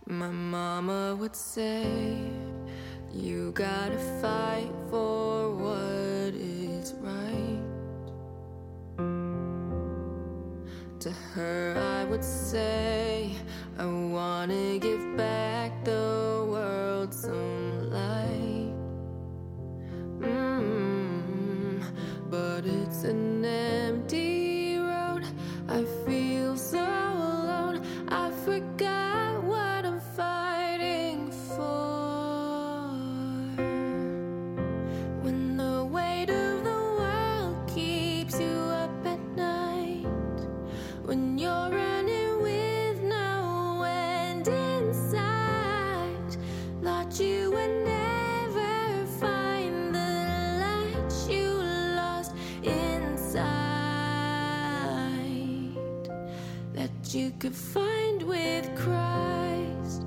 My mama would say, you gotta fight for what is right. To her I would say, I wanna give back the world some light. But it's an empty road. I feel so alone. I forgot what I'm fighting for. When the weight of the world keeps you up at night, when you're running with no end in sight, thought you would never find the light you lost inside, that you could find with Christ.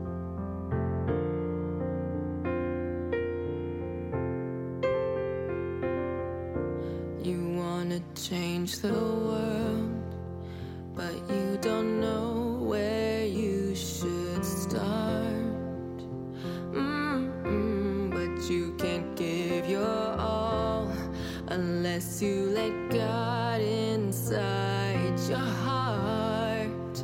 You wanna change the world, but you don't know where you should start. But you can't give your all unless you let God inside your heart.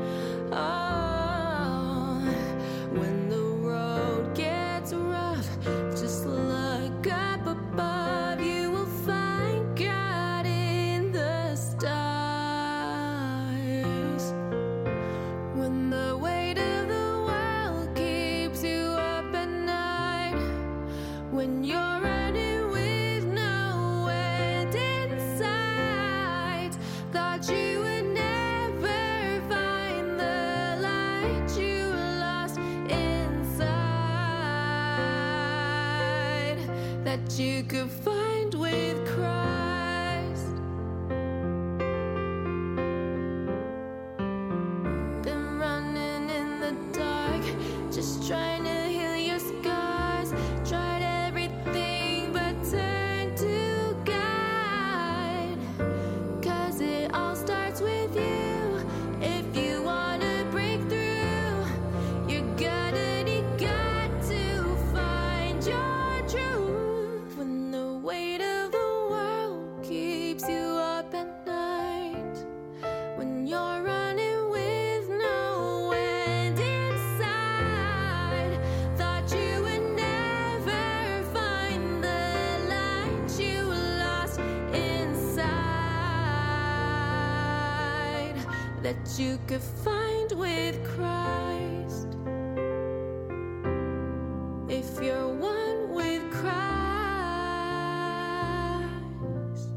Oh, when the road gets rough, just look up above. You will find God in the stars. When the weight of the world keeps you up at night, when you're running with no end in sight, thought you would never find the light you lost inside, that you could find with Christ. Been running in the dark, just trying to heal your scars. Tried everything but turned to God, 'cause it all starts with you. If you wanna break through, you're gonna need God to find your truth. When the weight of the world keeps you up at night, when you're running with no end inside, thought you would never find the light you lost inside, that you could find with Christ. If you're one with Christ.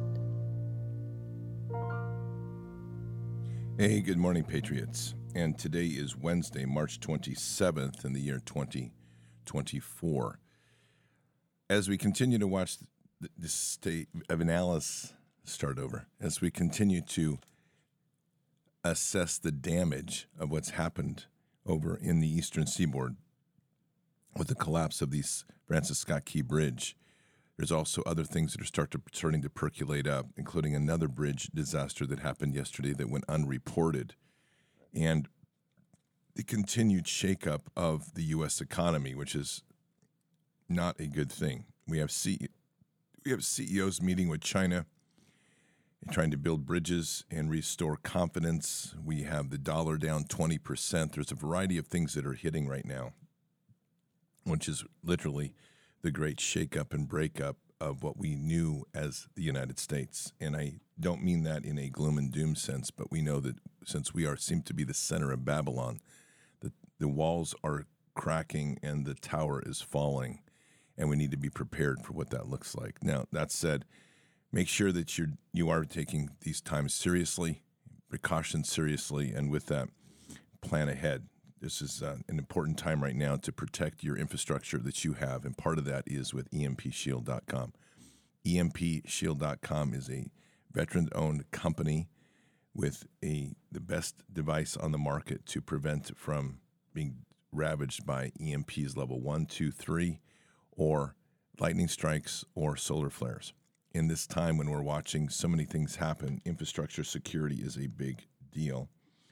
Hey, good morning, Patriots. And today is Wednesday, March 27th in the year 2024. As we continue to watch the state of analysis start over, as we continue to assess the damage of what's happened over in the eastern seaboard with the collapse of the Francis Scott Key Bridge, there's also other things that are starting to percolate up, including another bridge disaster that happened yesterday that went unreported, and the continued shakeup of the U.S. economy, which is not a good thing. We have CEOs meeting with China and trying to build bridges and restore confidence. We have the dollar down 20%. There's a variety of things that are hitting right now, which is literally the great shakeup and breakup of what we knew as the United States. And I don't mean that in a gloom and doom sense, but we know that since we seem to be the center of Babylon, the walls are cracking and the tower is falling, and we need to be prepared for what that looks like. Now, that said, make sure that you are taking these times seriously, precautions seriously, and with that, plan ahead. This is an important time right now to protect your infrastructure that you have, and part of that is with EMPShield.com. EMPShield.com is a veteran-owned company with the best device on the market to prevent from being ravaged by EMPs level 1, 2, 3, or lightning strikes or solar flares. In this time when we're watching so many things happen, infrastructure security is a big deal.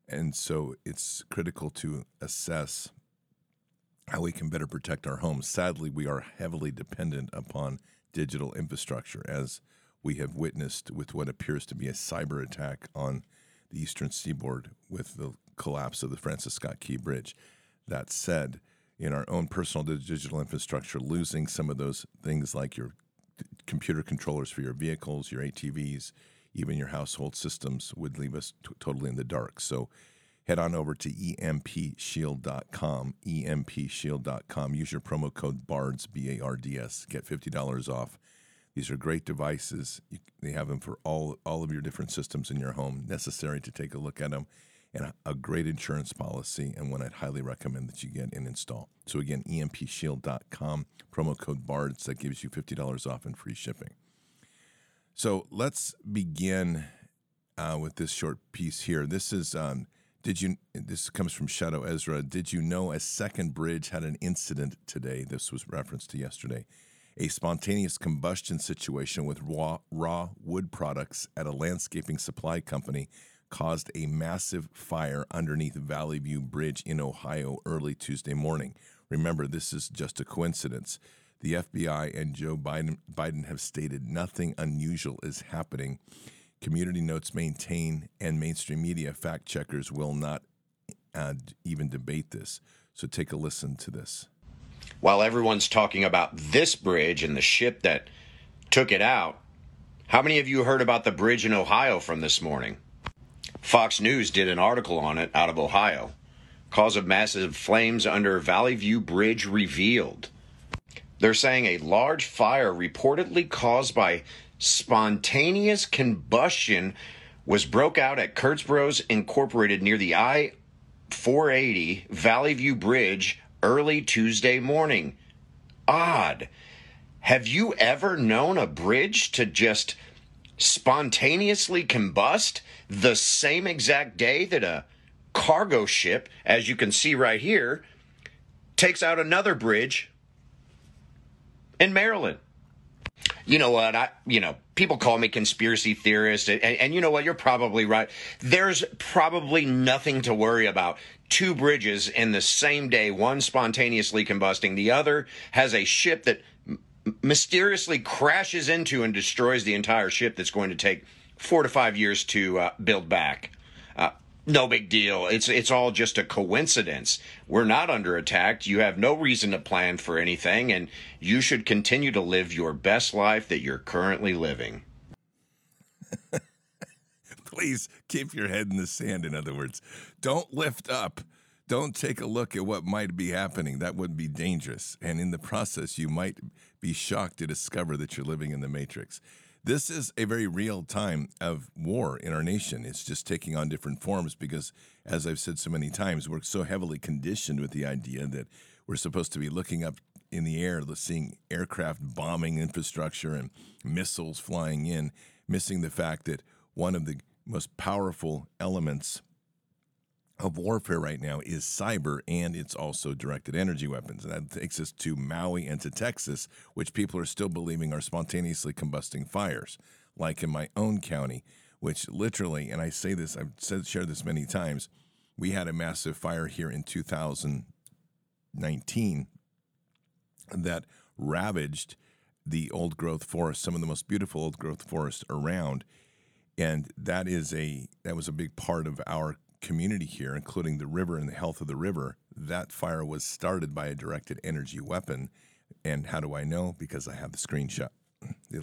And so it's critical to assess how we can better protect our homes. Sadly, we are heavily dependent upon digital infrastructure, as we have witnessed with what appears to be a cyber attack on the eastern seaboard with the collapse of the Francis Scott Key Bridge. That said, in our own personal digital infrastructure, losing some of those things like your computer controllers for your vehicles, your ATVs, even your household systems would leave us totally in the dark. So head on over to empshield.com, empshield.com. Use your promo code BARDS, B-A-R-D-S. Get $50 off. These are great devices. They have them for all of your different systems in your home. Necessary to take a look at them. And a great insurance policy, and one I'd highly recommend that you get and install. So again, empshield.com, promo code BARDS. That gives you $50 off and free shipping. So let's begin with this short piece here. This is this comes from Shadow Ezra. Did you know a second bridge had an incident today? This was referenced to yesterday. A spontaneous combustion situation with raw wood products at a landscaping supply company caused a massive fire underneath Valley View Bridge in Ohio early Tuesday morning. Remember, this is just a coincidence. The FBI and Joe Biden have stated nothing unusual is happening. Community notes maintain, and mainstream media fact checkers will not even debate this. So take a listen to this. While everyone's talking about this bridge and the ship that took it out, how many of you heard about the bridge in Ohio from this morning? Fox News did an article on it out of Ohio. Cause of massive flames under Valley View Bridge revealed. They're saying a large fire reportedly caused by spontaneous combustion broke out at Kurtzbros Incorporated near the I-480 Valley View Bridge early Tuesday morning. Odd. Have you ever known a bridge to just spontaneously combust the same exact day that a cargo ship, as you can see right here, takes out another bridge in Maryland? You know what? People call me conspiracy theorist, and you know what? You're probably right. There's probably nothing to worry about. Two bridges in the same day, one spontaneously combusting, the other has a ship that mysteriously crashes into and destroys the entire ship that's going to take 4 to 5 years to build back. No big deal. It's all just a coincidence. We're not under attack. You have no reason to plan for anything, and you should continue to live your best life that you're currently living. Please keep your head in the sand, in other words. Don't lift up. Don't take a look at what might be happening. That would be dangerous. And in the process, you might be shocked to discover that you're living in the Matrix. This is a very real time of war in our nation. It's just taking on different forms because, as I've said so many times, we're so heavily conditioned with the idea that we're supposed to be looking up in the air, seeing aircraft bombing infrastructure and missiles flying in, missing the fact that one of the most powerful elements of warfare right now is cyber, and it's also directed energy weapons. And that takes us to Maui and to Texas, which people are still believing are spontaneously combusting fires, like in my own county, which literally, and I say this, I've shared this many times, we had a massive fire here in 2019 that ravaged the old-growth forest, some of the most beautiful old-growth forests around, and that was a big part of our community here, including the river and the health of the river. That fire was started by a directed energy weapon. And how do I know? Because I have the screenshot. It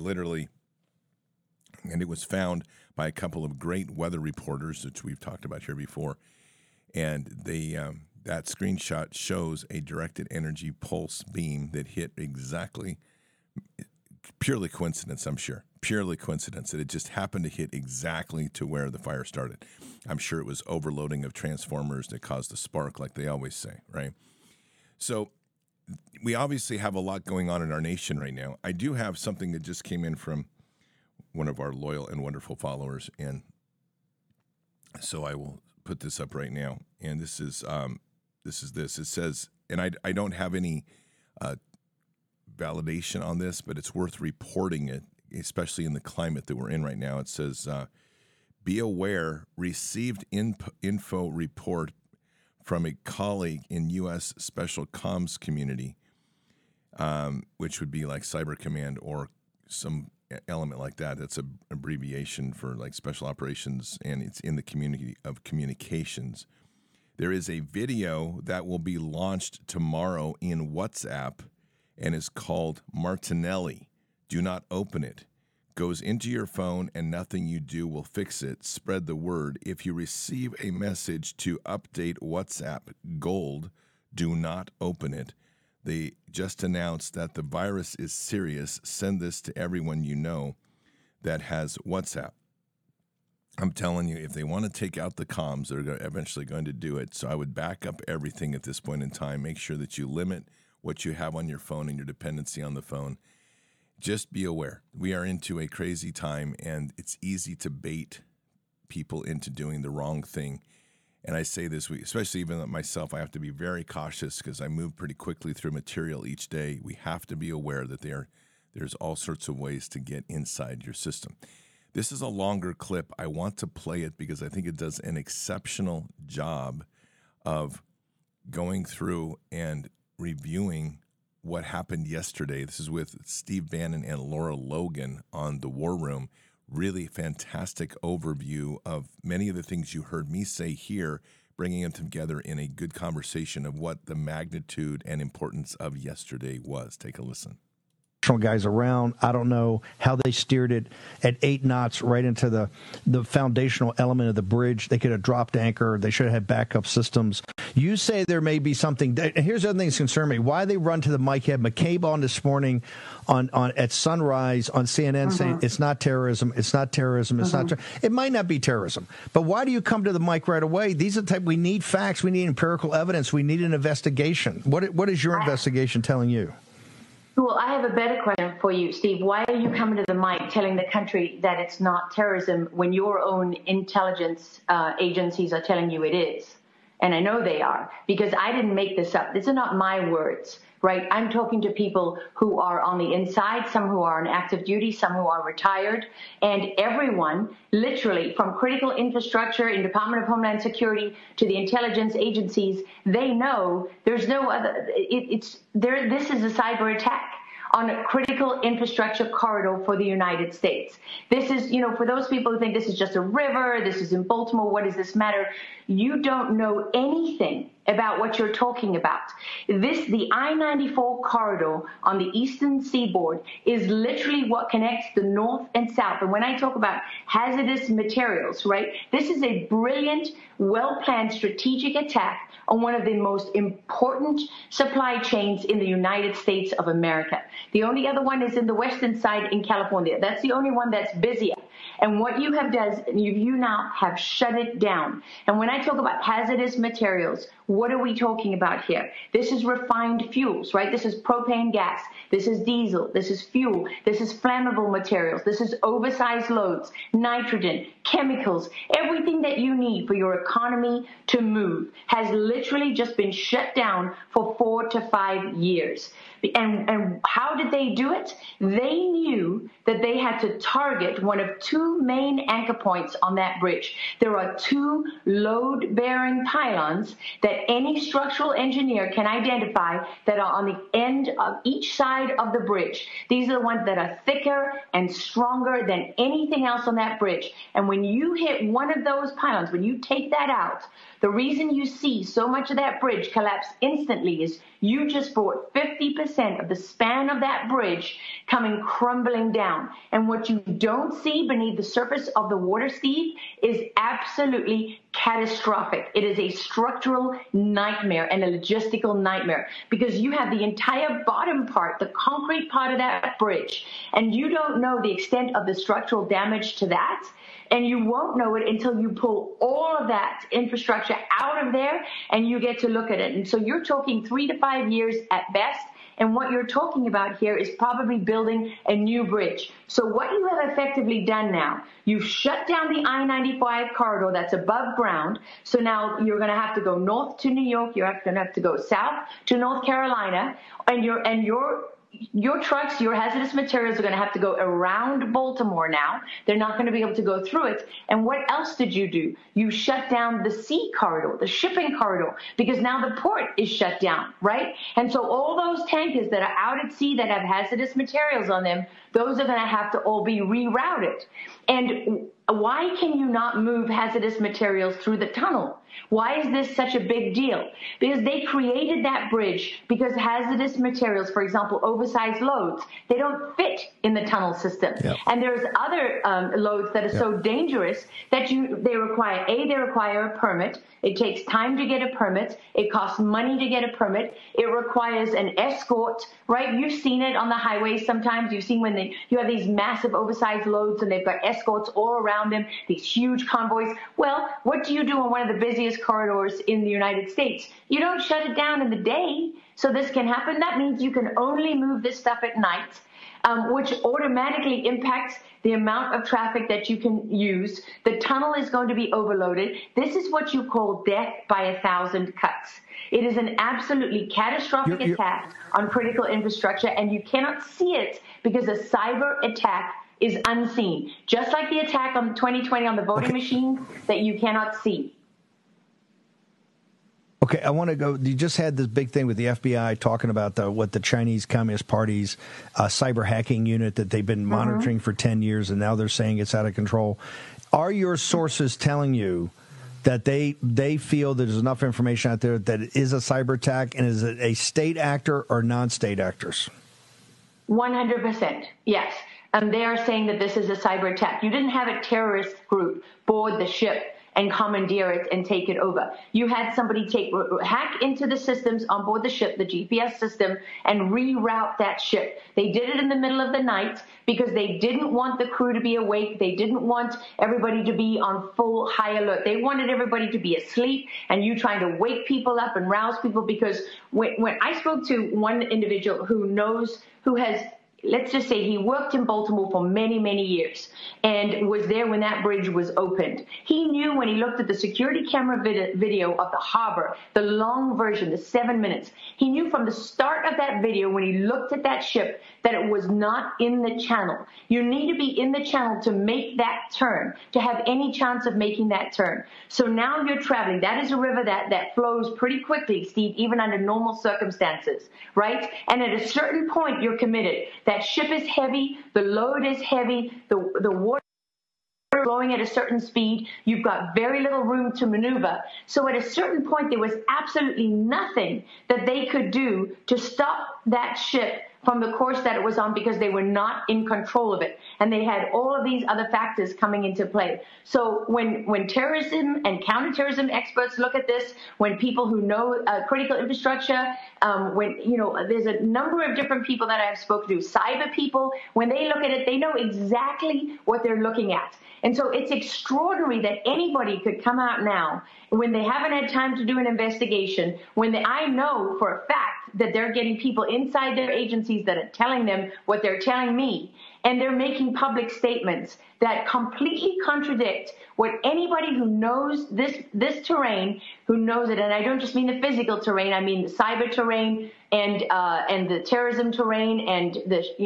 was found by a couple of great weather reporters, which we've talked about here before. And that screenshot shows a directed energy pulse beam that hit exactly, purely coincidence, I'm sure. Purely coincidence that it just happened to hit exactly to where the fire started. I'm sure it was overloading of transformers that caused the spark, like they always say, right? So we obviously have a lot going on in our nation right now. I do have something that just came in from one of our loyal and wonderful followers, and so I will put this up right now. And this is this. It says, and I don't have any validation on this, but it's worth reporting it, especially in the climate that we're in right now. It says, Be aware, received info report from a colleague in U.S. Special Comms Community, which would be like Cyber Command or some element like that. That's an abbreviation for like Special Operations, and it's in the community of communications. There is a video that will be launched tomorrow in WhatsApp and is called Martinelli. Do not open it. Goes into your phone and nothing you do will fix it. Spread the word. If you receive a message to update WhatsApp Gold, do not open it. They just announced that the virus is serious. Send this to everyone you know that has WhatsApp. I'm telling you, if they want to take out the comms, they're eventually going to do it. So I would back up everything at this point in time. Make sure that you limit what you have on your phone and your dependency on the phone. Just be aware. We are into a crazy time, and it's easy to bait people into doing the wrong thing. And I say this, especially even myself, I have to be very cautious because I move pretty quickly through material each day. We have to be aware that there's all sorts of ways to get inside your system. This is a longer clip. I want to play it because I think it does an exceptional job of going through and reviewing what happened yesterday. This is with Steve Bannon and Laura Logan on The War Room. Really fantastic overview of many of the things you heard me say here, bringing them together in a good conversation of what the magnitude and importance of yesterday was. Take a listen. Guys around. I don't know how they steered it at 8 knots right into the foundational element of the bridge. They could have dropped anchor. They should have had backup systems. You say there may be something. And here's the other thing that concerns me. Why they run to the mic. You had McCabe on this morning on at sunrise on CNN saying it's not terrorism. It's not terrorism. It's not. It might not be terrorism. But why do you come to the mic right away? These are the type. We need facts. We need empirical evidence. We need an investigation. What is your investigation telling you? Well, I have a better question for you, Steve. Why are you coming to the mic telling the country that it's not terrorism when your own intelligence agencies are telling you it is? And I know they are, because I didn't make this up. These are not my words, right? I'm talking to people who are on the inside, some who are on active duty, some who are retired, and everyone, literally, from critical infrastructure in Department of Homeland Security to the intelligence agencies, they know there's no other. This is a cyber attack on a critical infrastructure corridor for the United States. This is, for those people who think this is just a river, this is in Baltimore, what does this matter? You don't know anything about what you're talking about. The I-94 corridor on the eastern seaboard is literally what connects the north and south. And when I talk about hazardous materials, right, this is a brilliant, well-planned strategic attack on one of the most important supply chains in the United States of America. The only other one is in the western side in California. That's the only one that's busier. And what you have done, you now have shut it down. And when I talk about hazardous materials, what are we talking about here? This is refined fuels, right? This is propane gas. This is diesel. This is fuel. This is flammable materials. This is oversized loads, nitrogen, chemicals. Everything that you need for your economy to move has literally just been shut down for 4 to 5 years. And how did they do it? They knew that they had to target one of 2 main anchor points on that bridge. There are 2 load-bearing pylons that any structural engineer can identify that are on the end of each side of the bridge. These are the ones that are thicker and stronger than anything else on that bridge. And when you hit one of those pylons, when you take that out, the reason you see so much of that bridge collapse instantly is you just brought 50% of the span of that bridge coming crumbling down. And what you don't see beneath the surface of the water, Steve, is absolutely catastrophic. It is a structural nightmare and a logistical nightmare, because you have the entire bottom part, the concrete part of that bridge, and you don't know the extent of the structural damage to that. And you won't know it until you pull all of that infrastructure out of there and you get to look at it. And so you're talking 3 to 5 years at best. And what you're talking about here is probably building a new bridge. So what you have effectively done now, you've shut down the I-95 corridor that's above ground. So now you're going to have to go north to New York. You're going to have to go south to North Carolina. And you're your trucks, your hazardous materials are going to have to go around Baltimore now. They're not going to be able to go through it. And what else did you do? You shut down the sea corridor, the shipping corridor, because now the port is shut down, right? And so all those tankers that are out at sea that have hazardous materials on them, those are going to have to all be rerouted. And why can you not move hazardous materials through the tunnel? Why is this such a big deal? Because they created that bridge because hazardous materials, for example, oversized loads, they don't fit in the tunnel system. Yep. And there's other loads that are so dangerous that they require a permit. It takes time to get a permit. It costs money to get a permit. It requires an escort, right? You've seen it on the highways sometimes. You've seen when you have these massive oversized loads and they've got escorts all around them, these huge convoys. Well, what do you do on one of the busiest corridors in the United States? You don't shut it down in the day so this can happen. That means you can only move this stuff at night, which automatically impacts the amount of traffic that you can use. The tunnel is going to be overloaded. This is what you call death by 1,000 cuts. It is an absolutely catastrophic attack on critical infrastructure, and you cannot see it because a cyber attack is unseen, just like the attack on 2020 on the voting machine that you cannot see. Okay, I want to go. You just had this big thing with the FBI talking about what the Chinese Communist Party's cyber hacking unit that they've been monitoring for 10 years, and now they're saying it's out of control. Are your sources telling you that they feel there's enough information out there that it is a cyber attack, and is it a state actor or non-state actors? 100%, yes. They are saying that this is a cyber attack. You didn't have a terrorist group board the ship and commandeer it and take it over. You had somebody hack into the systems on board the ship, the GPS system, and reroute that ship. They did it in the middle of the night because they didn't want the crew to be awake. They didn't want everybody to be on full high alert. They wanted everybody to be asleep and you trying to wake people up and rouse people, because when I spoke to one individual who has, let's just say he worked in Baltimore for many, many years and was there when that bridge was opened. He knew when he looked at the security camera video of the harbor, the long version, the 7 minutes, he knew from the start of that video when he looked at that ship that it was not in the channel. You need to be in the channel to make that turn, to have any chance of making that turn. So now you're traveling. That is a river that flows pretty quickly, Steve, even under normal circumstances, right? And at a certain point, you're committed. That ship is heavy, the load is heavy, the water is flowing at a certain speed, you've got very little room to maneuver. So at a certain point, there was absolutely nothing that they could do to stop that ship from the course that it was on, because they were not in control of it. And they had all of these other factors coming into play. So when terrorism and counterterrorism experts look at this, when people who know critical infrastructure, there's a number of different people that I've spoken to, cyber people, when they look at it, they know exactly what they're looking at. And so it's extraordinary that anybody could come out now when they haven't had time to do an investigation, I know for a fact that they're getting people inside their agencies that are telling them what they're telling me. And they're making public statements that completely contradict what anybody who knows this terrain, who knows it, and I don't just mean the physical terrain, I mean the cyber terrain and the terrorism terrain and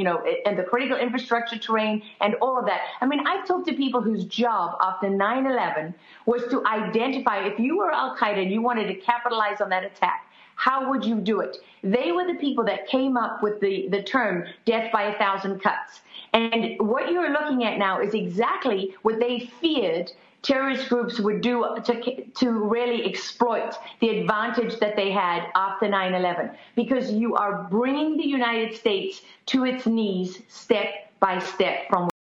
the critical infrastructure terrain and all of that. I mean, I've talked to people whose job after 9/11 was to identify, if you were Al-Qaeda and you wanted to capitalize on that attack, how would you do it? They were the people that came up with the term death by 1,000 cuts. And what you're looking at now is exactly what they feared terrorist groups would do to really exploit the advantage that they had after 9/11, because you are bringing the United States to its knees step by step from.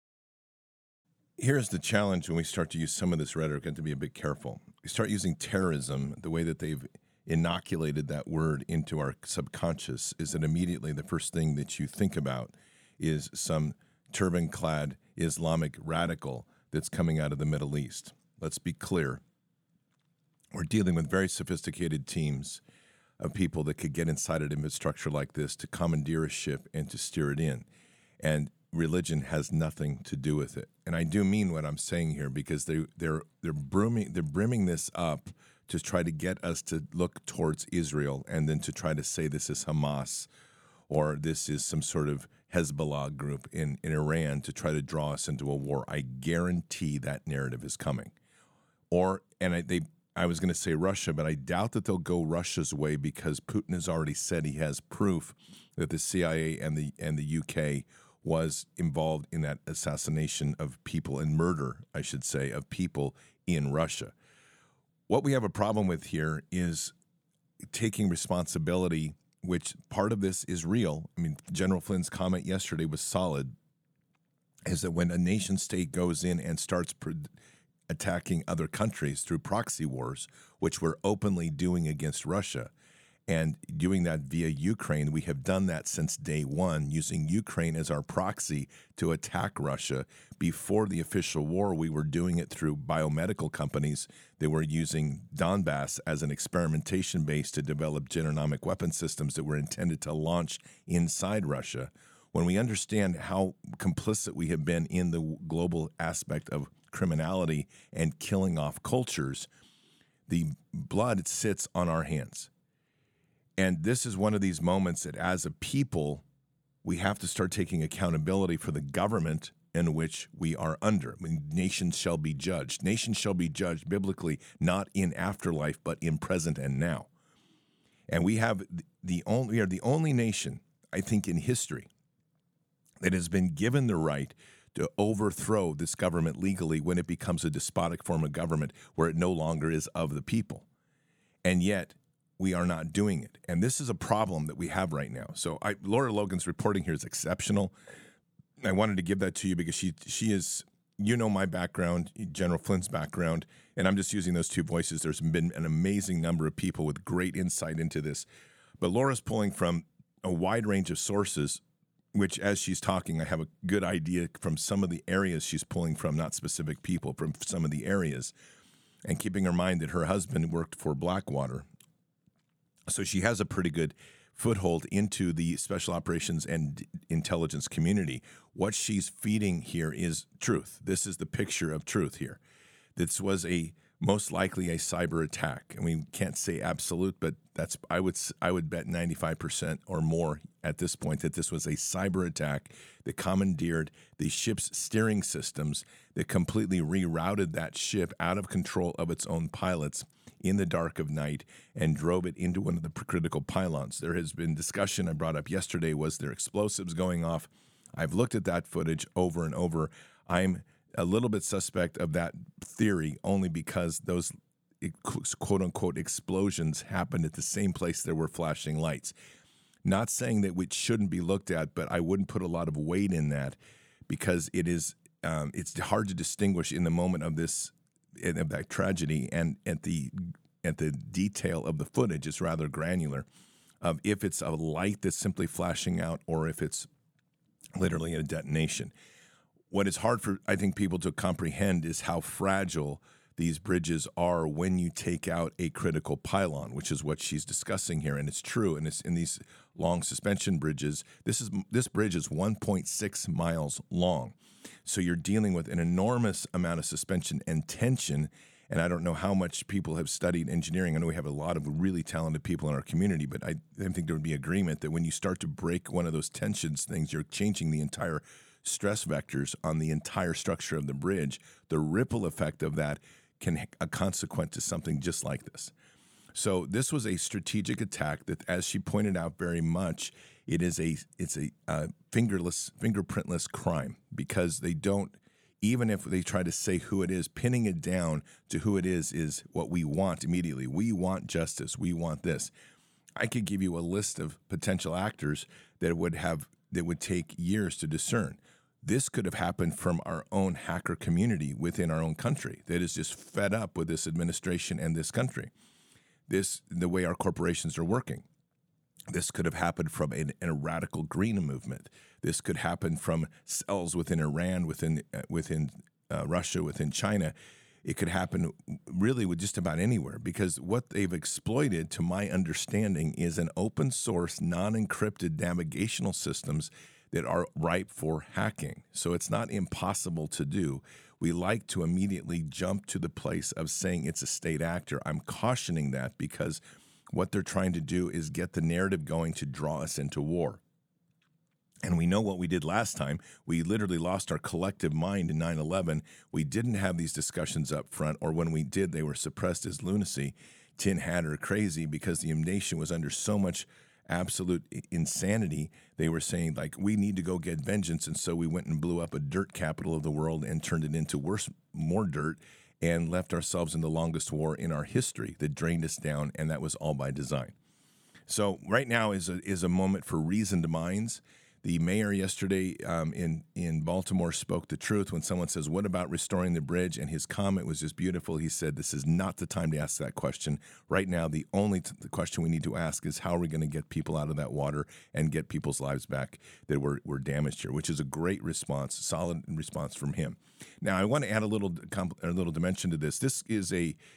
Here's the challenge when we start to use some of this rhetoric, and to be a bit careful. We start using terrorism the way that they've inoculated that word into our subconscious, is that immediately the first thing that you think about is some turban-clad Islamic radical that's coming out of the Middle East. Let's be clear. We're dealing with very sophisticated teams of people that could get inside an infrastructure like this to commandeer a ship and to steer it in. And religion has nothing to do with it. And I do mean what I'm saying here, because they're brimming this up to try to get us to look towards Israel and then to try to say this is Hamas or this is some sort of Hezbollah group in Iran to try to draw us into a war. I guarantee that narrative is coming. I was going to say Russia, but I doubt that they'll go Russia's way because Putin has already said he has proof that the CIA and the UK was involved in that assassination of people and murder, I should say, of people in Russia. What we have a problem with here is taking responsibility, which part of this is real. I mean, General Flynn's comment yesterday was solid, is that when a nation state goes in and starts attacking other countries through proxy wars, which we're openly doing against Russia, and doing that via Ukraine. We have done that since day one, using Ukraine as our proxy to attack Russia. Before the official war, we were doing it through biomedical companies that were using Donbass as an experimentation base to develop genomic weapon systems that were intended to launch inside Russia. When we understand how complicit we have been in the global aspect of criminality and killing off cultures, the blood sits on our hands. And this is one of these moments that as a people, we have to start taking accountability for the government in which we are under. I mean, nations shall be judged. Nations shall be judged biblically, not in afterlife, but in present and now. And we are the only nation, I think, in history that has been given the right to overthrow this government legally when it becomes a despotic form of government where it no longer is of the people. And yet, we are not doing it. And this is a problem that we have right now. So Laura Logan's reporting here is exceptional. I wanted to give that to you because she is, my background, General Flynn's background, and I'm just using those two voices. There's been an amazing number of people with great insight into this. But Laura's pulling from a wide range of sources, which as she's talking, I have a good idea from some of the areas she's pulling from, not specific people, from some of the areas, and keeping in mind that her husband worked for Blackwater. So she has a pretty good foothold into the special operations and intelligence community. What she's feeding here is truth. This is the picture of truth here. This was most likely a cyber attack. And we can't say absolute, but I would bet 95% or more at this point that this was a cyber attack that commandeered the ship's steering systems, that completely rerouted that ship out of control of its own pilots in the dark of night and drove it into one of the critical pylons. There has been discussion I brought up yesterday, was there explosives going off? I've looked at that footage over and over. I'm a little bit suspect of that theory only because those quote-unquote explosions happened at the same place there were flashing lights. Not saying that it shouldn't be looked at, but I wouldn't put a lot of weight in that because it's hard to distinguish in the moment of that tragedy, and at the detail of the footage is rather granular of if it's a light that's simply flashing out or if it's literally a detonation. What is hard for, I think, people to comprehend is how fragile these bridges are when you take out a critical pylon, which is what she's discussing here. And it's true. And it's in these long suspension bridges. This bridge is 1.6 miles long. So you're dealing with an enormous amount of suspension and tension. And I don't know how much people have studied engineering. I know we have a lot of really talented people in our community, but I think there would be agreement that when you start to break one of those tensions things, you're changing the entire stress vectors on the entire structure of the bridge. The ripple effect of that can a consequent to something just like this. So this was a strategic attack that, as she pointed out very much, it's a fingerprintless crime, because they don't, even if they try to say who it is, pinning it down to who it is what we want immediately. We want justice. We want this. I could give you a list of potential actors that would take years to discern. This could have happened from our own hacker community within our own country that is just fed up with this administration and this country. The way our corporations are working. This could have happened from a radical green movement. This could happen from cells within Iran, within Russia, within China. It could happen really with just about anywhere, because what they've exploited, to my understanding, is an open source, non-encrypted navigational systems that are ripe for hacking. So it's not impossible to do. We like to immediately jump to the place of saying it's a state actor. I'm cautioning that because what they're trying to do is get the narrative going to draw us into war. And we know what we did last time. We literally lost our collective mind in 9/11. We didn't have these discussions up front, or when we did, they were suppressed as lunacy, tin hat, or crazy, because the nation was under so much absolute insanity. They were saying, like, we need to go get vengeance. And so we went and blew up a dirt capital of the world and turned it into more dirt, and left ourselves in the longest war in our history that drained us down, and that was all by design. So right now is a moment for reasoned minds. The mayor yesterday in Baltimore spoke the truth when someone says, what about restoring the bridge? And his comment was just beautiful. He said, this is not the time to ask that question. Right now, the only the question we need to ask is, how are we going to get people out of that water and get people's lives back that were damaged here, which is a great response, solid response from him. Now, I want to add a little dimension to this. This is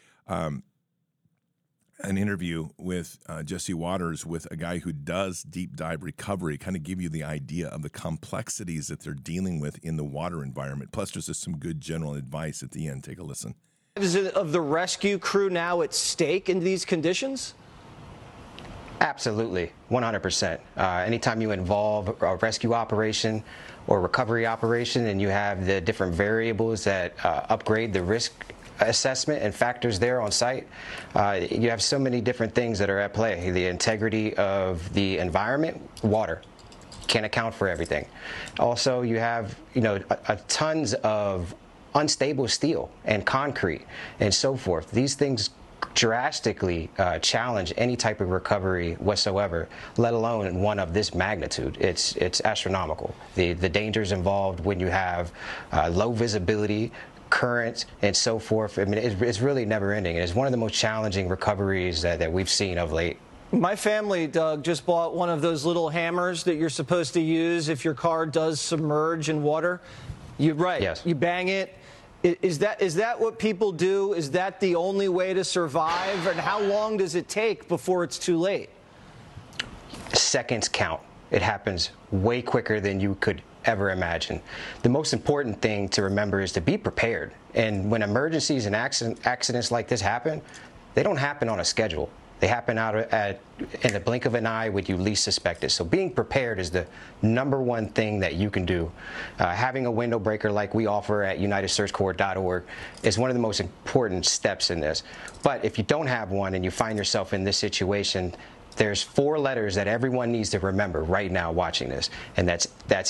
an interview with Jesse Waters with a guy who does deep dive recovery, kind of give you the idea of the complexities that they're dealing with in the water environment. Plus, there's just some good general advice at the end. Take a listen. Is it of the rescue crew now at stake in these conditions? Absolutely, 100%. Anytime you involve a rescue operation or recovery operation and you have the different variables that upgrade the risk assessment and factors there on site, you have so many different things that are at play. The integrity of the environment, water, can't account for everything. Also, you have tons of unstable steel and concrete and so forth. These things drastically challenge any type of recovery whatsoever, let alone one of this magnitude. It's astronomical. The dangers involved when you have low visibility, current, and so forth. I mean, it's really never ending. It's one of the most challenging recoveries that we've seen of late. My family, Doug, just bought one of those little hammers that you're supposed to use if your car does submerge in water. Yes. You bang it. Is that what people do? Is that the only way to survive? And how long does it take before it's too late? Seconds count. It happens way quicker than you could ever imagine. The most important thing to remember is to be prepared. And when emergencies and accidents like this happen, they don't happen on a schedule. They happen in the blink of an eye when you least suspect it. So being prepared is the number one thing that you can do. Having a window breaker like we offer at UnitedSearchCorps.org is one of the most important steps in this. But if you don't have one and you find yourself in this situation, there's 4 letters that everyone needs to remember right now watching this, and that's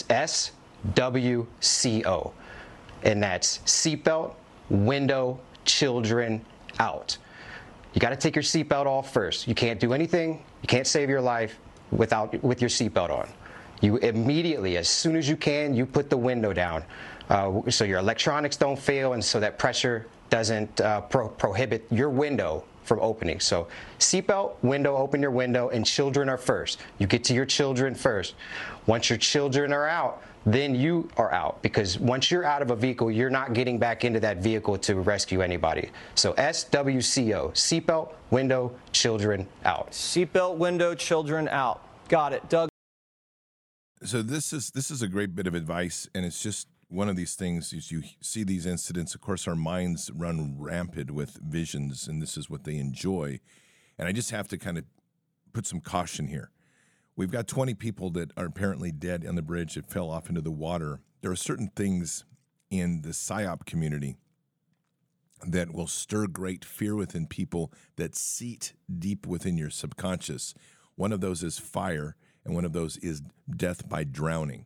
SWCO, and that's seatbelt, window, children, out. You got to take your seatbelt off first. You can't do anything. You can't save your life with your seatbelt on. You immediately, as soon as you can, you put the window down so your electronics don't fail and so that pressure doesn't prohibit your window from opening. So seatbelt, window, open your window, and children are first. You get to your children first. Once your children are out, then you are out, because once you're out of a vehicle, you're not getting back into that vehicle to rescue anybody. So SWCO, seatbelt, window, children, out. Seatbelt, window, children, out. Got it. Doug? So this is a great bit of advice, and it's just one of these things. Is you see these incidents, of course, our minds run rampant with visions, and this is what they enjoy. And I just have to kind of put some caution here. We've got 20 people that are apparently dead on the bridge that fell off into the water. There are certain things in the PSYOP community that will stir great fear within people that seat deep within your subconscious. One of those is fire, and one of those is death by drowning.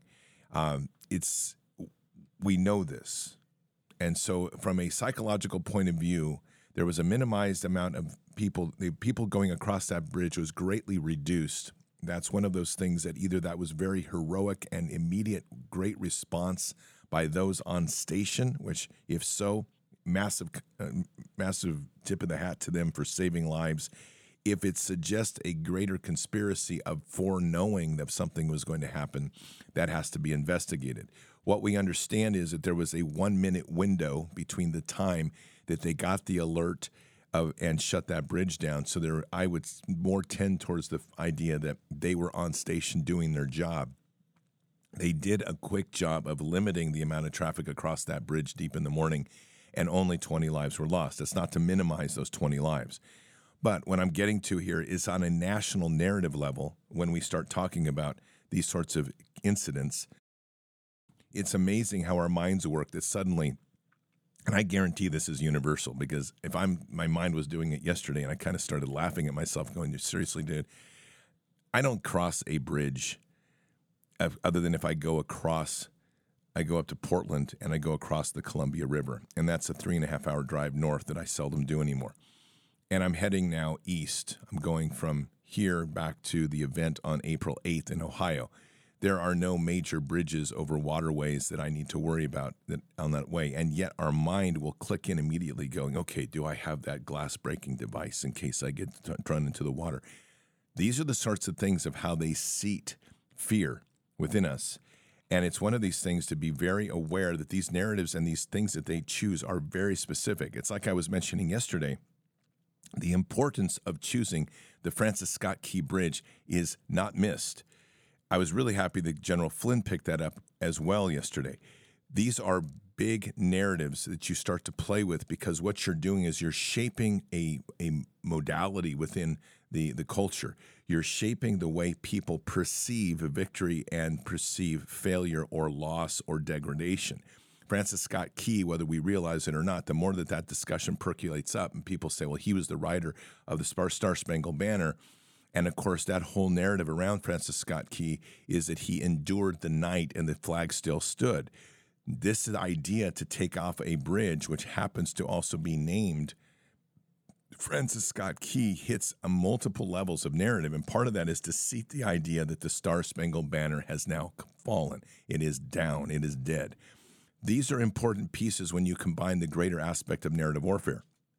We know this. And so from a psychological point of view, there was a minimized amount of people. The people going across that bridge was greatly reduced. That's one of those things that either that was very heroic and immediate great response by those on station, which if so, massive tip of the hat to them for saving lives. If it suggests a greater conspiracy of foreknowing that something was going to happen, that has to be investigated. What we understand is that there was a 1-minute window between the time that they got the alert and shut that bridge down. So I would more tend towards the idea that they were on station doing their job. They did a quick job of limiting the amount of traffic across that bridge deep in the morning, and only 20 lives were lost. That's not to minimize those 20 lives. But what I'm getting to here is on a national narrative level, when we start talking about these sorts of incidents. It's amazing how our minds work that suddenly, and I guarantee this is universal, because if my mind was doing it yesterday and I kind of started laughing at myself going, seriously, dude, I don't cross a bridge other than if I go up to Portland and I go across the Columbia River. And that's a 3.5-hour drive north that I seldom do anymore. And I'm heading now east. I'm going from here back to the event on April 8th in Ohio. There are no major bridges over waterways that I need to worry about on that way. And yet our mind will click in immediately going, okay, do I have that glass breaking device in case I get thrown into the water? These are the sorts of things of how they seat fear within us. And it's one of these things to be very aware that these narratives and these things that they choose are very specific. It's like I was mentioning yesterday, the importance of choosing the Francis Scott Key Bridge is not missed. I was really happy that General Flynn picked that up as well yesterday. These are big narratives that you start to play with, because what you're doing is you're shaping a modality within the culture. You're shaping the way people perceive victory and perceive failure or loss or degradation. Francis Scott Key, whether we realize it or not, the more that discussion percolates up and people say, well, he was the writer of the Star-Spangled Banner. And, of course, that whole narrative around Francis Scott Key is that he endured the night and the flag still stood. This idea to take off a bridge, which happens to also be named Francis Scott Key, hits multiple levels of narrative. And part of that is to seat the idea that the Star-Spangled Banner has now fallen. It is down. It is dead. These are important pieces when you combine the greater aspect of narrative warfare.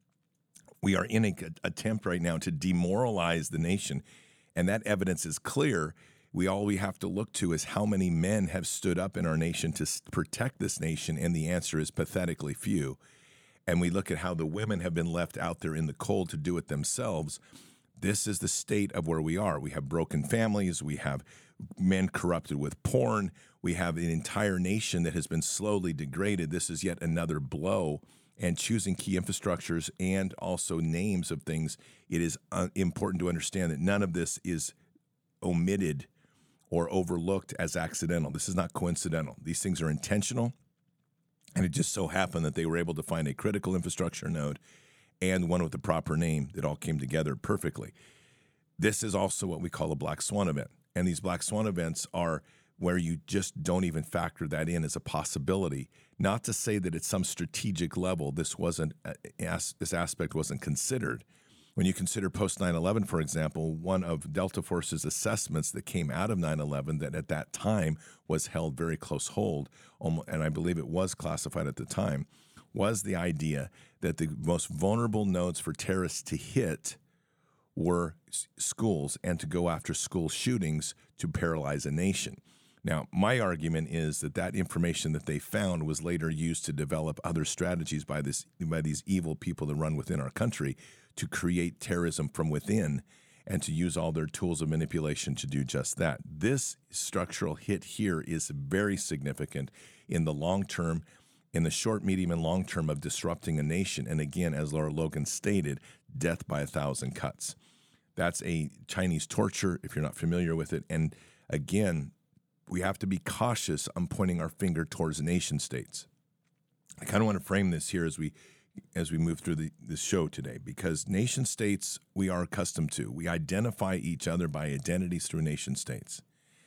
We are in an attempt right now to demoralize the nation, and that evidence is clear. All we have to look to is how many men have stood up in our nation to protect this nation, and the answer is pathetically few. And we look at how the women have been left out there in the cold to do it themselves. This is the state of where we are. We have broken families. We have men corrupted with porn. We have an entire nation that has been slowly degraded. This is yet another blow. And choosing key infrastructures and also names of things, it is important to understand that none of this is omitted or overlooked as accidental. This is not coincidental. These things are intentional. And it just so happened that they were able to find a critical infrastructure node and one with the proper name that all came together perfectly. This is also what we call a black swan event. And these black swan events are where you just don't even factor that in as a possibility. Not to say that at some strategic level this aspect wasn't considered. When you consider post 9/11, for example, one of Delta Force's assessments that came out of 9/11 that at that time was held very close hold, and I believe it was classified at the time, was the idea that the most vulnerable nodes for terrorists to hit were schools and to go after school shootings to paralyze a nation. Now, my argument is that information that they found was later used to develop other strategies by these evil people that run within our country to create terrorism from within and to use all their tools of manipulation to do just that. This structural hit here is very significant in the long term, in the short, medium, and long term of disrupting a nation. And again, as Laura Logan stated, death by 1,000 cuts. That's a Chinese torture, if you're not familiar with it. And again, we have to be cautious on pointing our finger towards nation states. I kind of want to frame this here as we move through this show today, because nation states we are accustomed to. We identify each other by identities through nation states.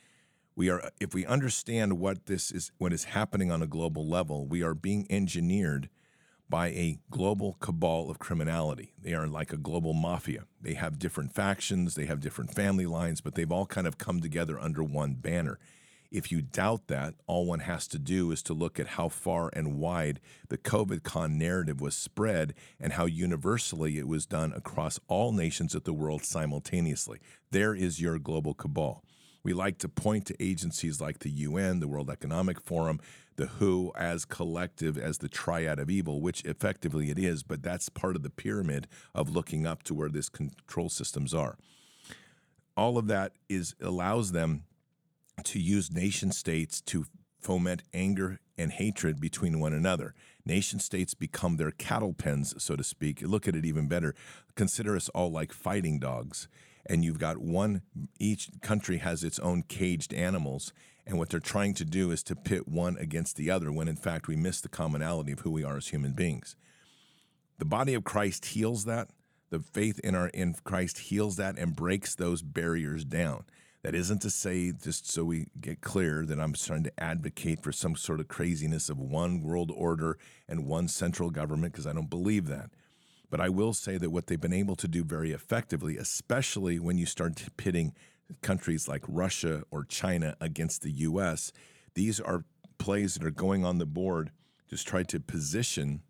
If we understand what is happening on a global level, we are being engineered by a global cabal of criminality. They are like a global mafia. They have different factions, they have different family lines, but they've all kind of come together under one banner. If you doubt that, all one has to do is to look at how far and wide the COVID con narrative was spread and how universally it was done across all nations of the world simultaneously. There is your global cabal. We like to point to agencies like the UN, the World Economic Forum, the WHO as collective, as the triad of evil, which effectively it is, but that's part of the pyramid of looking up to where these control systems are. All of that allows them to use nation states to foment anger and hatred between one another. Nation states become their cattle pens, so to speak. Look at it even better. Consider us all like fighting dogs. And you've got each country has its own caged animals, And what they're trying to do is to pit one against the other, when in fact we miss the commonality of who we are as human beings. The body of Christ heals that. The faith in Christ heals that and breaks those barriers down. That isn't to say, just so we get clear, that I'm trying to advocate for some sort of craziness of one world order and one central government, because I don't believe that. But I will say that what they've been able to do very effectively, especially when you start pitting countries like Russia or China against the U.S., these are plays that are going on the board to try to position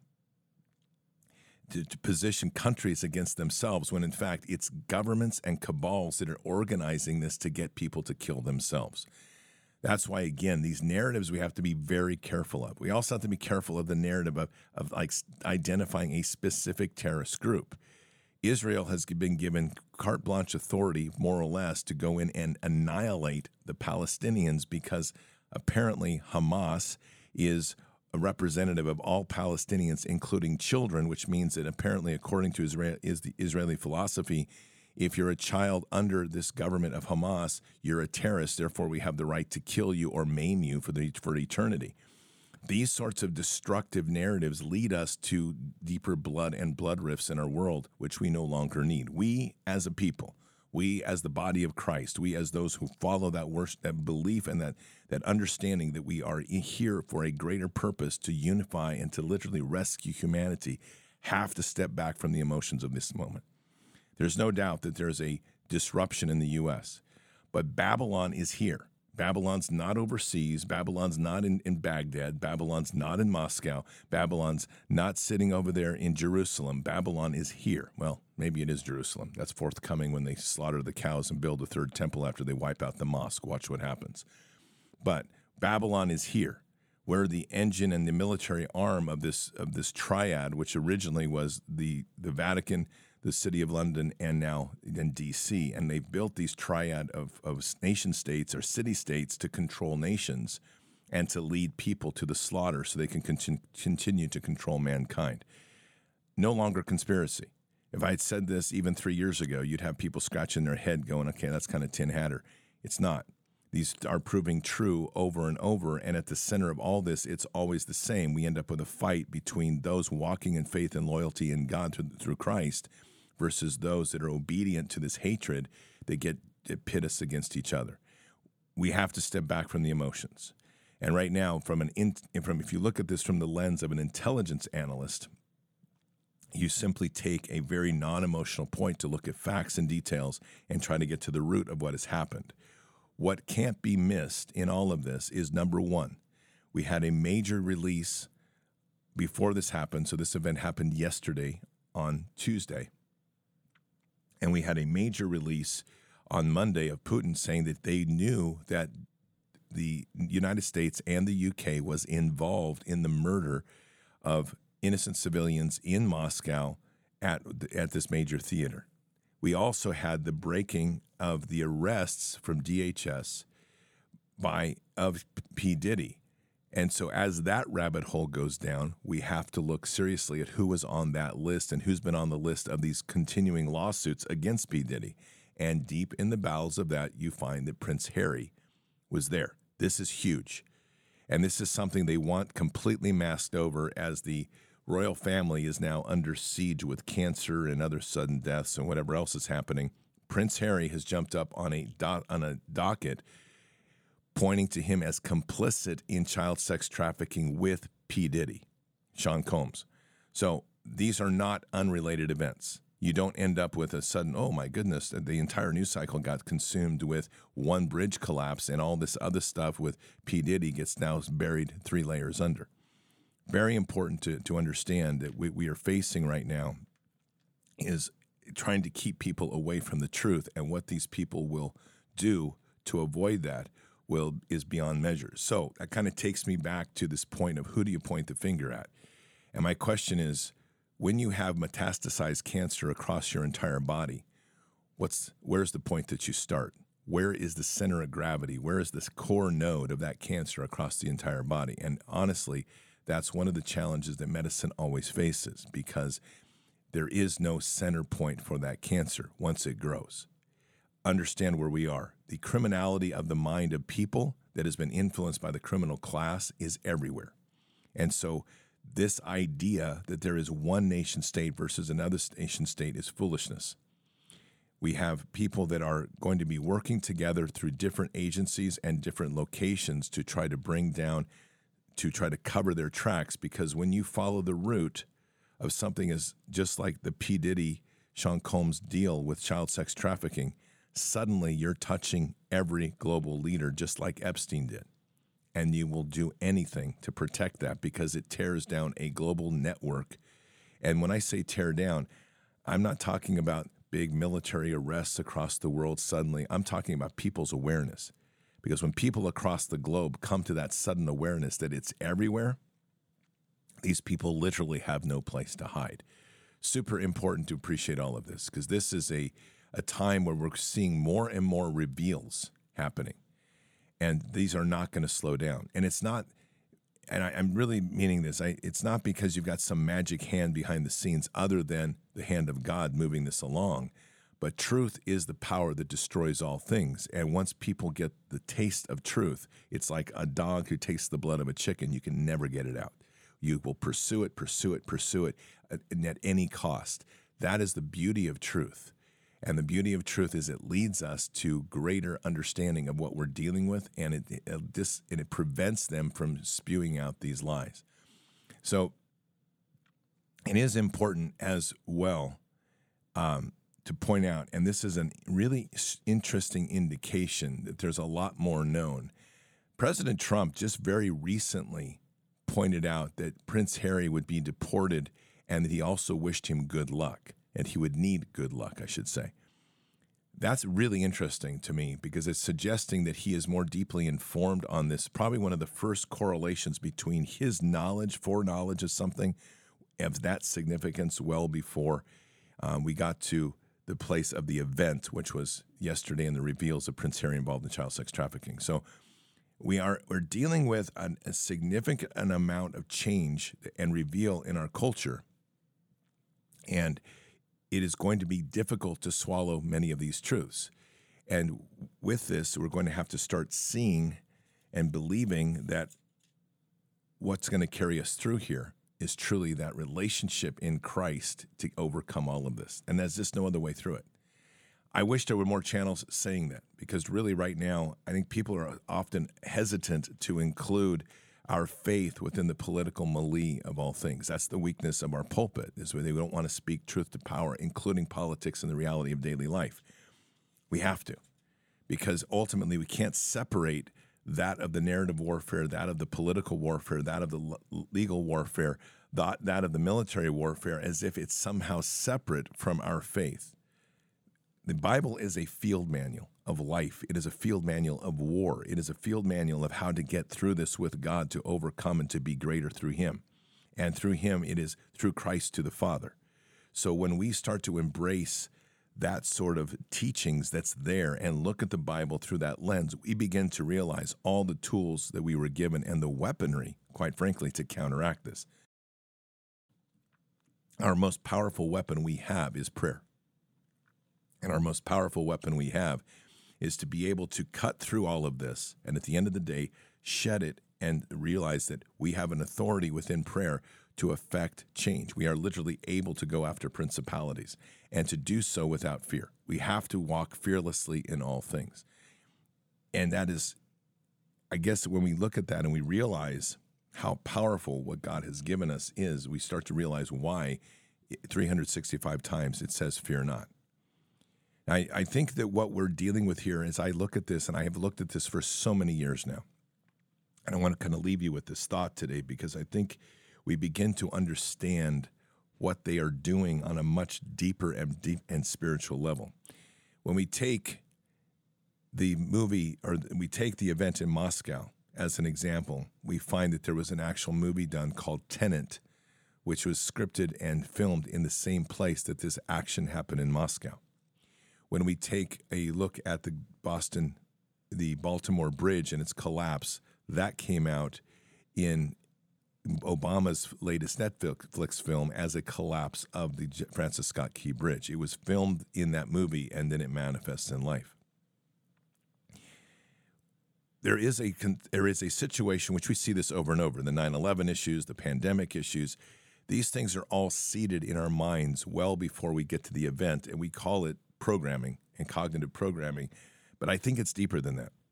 countries against themselves, when in fact it's governments and cabals that are organizing this to get people to kill themselves. That's why, again, these narratives we have to be very careful of. We also have to be careful of the narrative of like identifying a specific terrorist group. Israel has been given carte blanche authority, more or less, to go in and annihilate the Palestinians, because apparently Hamas is a representative of all Palestinians, including children, which means that apparently, according to the Israeli philosophy, if you're a child under this government of Hamas, you're a terrorist. Therefore, we have the right to kill you or maim you for eternity. These sorts of destructive narratives lead us to deeper blood and blood rifts in our world, which we no longer need. We as a people, we as the body of Christ, we as those who follow that worship, that belief, and that understanding that we are here for a greater purpose to unify and to literally rescue humanity, have to step back from the emotions of this moment. There's no doubt that there's a disruption in the U.S., but Babylon is here. Babylon's not overseas. Babylon's not in Baghdad. Babylon's not in Moscow. Babylon's not sitting over there in Jerusalem. Babylon is here. Well, maybe it is Jerusalem. That's forthcoming when they slaughter the cows and build a third temple after they wipe out the mosque. Watch what happens. But Babylon is here. We're the engine and the military arm of this triad, which originally was the Vatican, the City of London, and now in D.C. And they've built these triad of nation states or city states to control nations and to lead people to the slaughter so they can continue to control mankind. No longer conspiracy. If I had said this even 3 years ago, you'd have people scratching their head going, okay, that's kind of Tin Hatter. It's not. These are proving true over and over, and at the center of all this, it's always the same. We end up with a fight between those walking in faith and loyalty in God through Christ versus those that are obedient to this hatred that pit us against each other. We have to step back from the emotions. And right now, if you look at this from the lens of an intelligence analyst, you simply take a very non-emotional point to look at facts and details and try to get to the root of what has happened. What can't be missed in all of this is, number one, we had a major release before this happened. So this event happened yesterday on Tuesday. And we had a major release on Monday of Putin saying that they knew that the United States and the UK was involved in the murder of innocent civilians in Moscow at this major theater. We also had the breaking of the arrests from DHS of P. Diddy. And so as that rabbit hole goes down, we have to look seriously at who was on that list and who's been on the list of these continuing lawsuits against P. Diddy. And deep in the bowels of that, you find that Prince Harry was there. This is huge. And this is something they want completely masked over, as the royal family is now under siege with cancer and other sudden deaths and whatever else is happening. Prince Harry has jumped up on a docket pointing to him as complicit in child sex trafficking with P. Diddy, Sean Combs. So these are not unrelated events. You don't end up with a sudden, oh my goodness, the entire news cycle got consumed with one bridge collapse and all this other stuff with P. Diddy gets now buried 3 layers under. Very important to understand that we are facing right now is trying to keep people away from the truth, and what these people will do to avoid that is beyond measure. So that kind of takes me back to this point of who do you point the finger at? And my question is, when you have metastasized cancer across your entire body, where's the point that you start? Where is the center of gravity? Where is this core node of that cancer across the entire body? And honestly, that's one of the challenges that medicine always faces, because there is no center point for that cancer once it grows. Understand where we are. The criminality of the mind of people that has been influenced by the criminal class is everywhere. And so this idea that there is one nation state versus another nation state is foolishness. We have people that are going to be working together through different agencies and different locations to try to bring down, to try to cover their tracks, because when you follow the route of something as just like the P. Diddy, Sean Combs deal with child sex trafficking, suddenly you're touching every global leader just like Epstein did. And you will do anything to protect that because it tears down a global network. And when I say tear down, I'm not talking about big military arrests across the world suddenly. I'm talking about people's awareness. Because when people across the globe come to that sudden awareness that it's everywhere, these people literally have no place to hide. Super important to appreciate all of this, because this is a time where we're seeing more and more reveals happening. And these are not going to slow down. And it's not, and I'm really meaning this, it's not because you've got some magic hand behind the scenes other than the hand of God moving this along. But truth is the power that destroys all things. And once people get the taste of truth, it's like a dog who tastes the blood of a chicken. You can never get it out. You will pursue it at any cost. That is the beauty of truth. And the beauty of truth is it leads us to greater understanding of what we're dealing with, and it prevents them from spewing out these lies. So it is important as well to point out, and this is a really interesting indication that there's a lot more known. President Trump just very recently pointed out that Prince Harry would be deported and that he also wished him good luck, and he would need good luck, I should say. That's really interesting to me because it's suggesting that he is more deeply informed on this. Probably one of the first correlations between his foreknowledge of something of that significance well before we got to the place of the event, which was yesterday in the reveals of Prince Harry involved in child sex trafficking. So we're dealing with a significant amount of change and reveal in our culture. And it is going to be difficult to swallow many of these truths. And with this, we're going to have to start seeing and believing that what's going to carry us through here is truly that relationship in Christ to overcome all of this. And there's just no other way through it. I wish there were more channels saying that, because really right now, I think people are often hesitant to include our faith within the political melee of all things. That's the weakness of our pulpit, is where they don't want to speak truth to power, including politics and the reality of daily life. We have to, because ultimately we can't separate that of the narrative warfare, that of the political warfare, that of the legal warfare, that of the military warfare, as if it's somehow separate from our faith. The Bible is a field manual of life. It is a field manual of war. It is a field manual of how to get through this with God, to overcome and to be greater through Him. And through Him, it is through Christ to the Father. So when we start to embrace that sort of teachings that's there and look at the Bible through that lens, we begin to realize all the tools that we were given and the weaponry, quite frankly, to counteract this. Our most powerful weapon we have is prayer. And our most powerful weapon we have is to be able to cut through all of this and at the end of the day, shed it and realize that we have an authority within prayer to affect change. We are literally able to go after principalities and to do so without fear. We have to walk fearlessly in all things. And that is, I guess, when we look at that and we realize how powerful what God has given us is, we start to realize why 365 times it says, fear not. I think that what we're dealing with here, as I look at this, and I have looked at this for so many years now, and I want to kind of leave you with this thought today, because I think we begin to understand what they are doing on a much deeper and spiritual level. When we take the movie, or we take the event in Moscow as an example, we find that there was an actual movie done called Tenet, which was scripted and filmed in the same place that this action happened in Moscow. When we take a look at the Baltimore Bridge and its collapse, that came out in Obama's latest Netflix film as a collapse of the Francis Scott Key Bridge. It was filmed in that movie, and then it manifests in life. there is a situation which we see this over and over, the 9/11 issues, the pandemic issues. These things are all seated in our minds well before we get to the event, and we call it programming and cognitive programming. But I think it's deeper than that.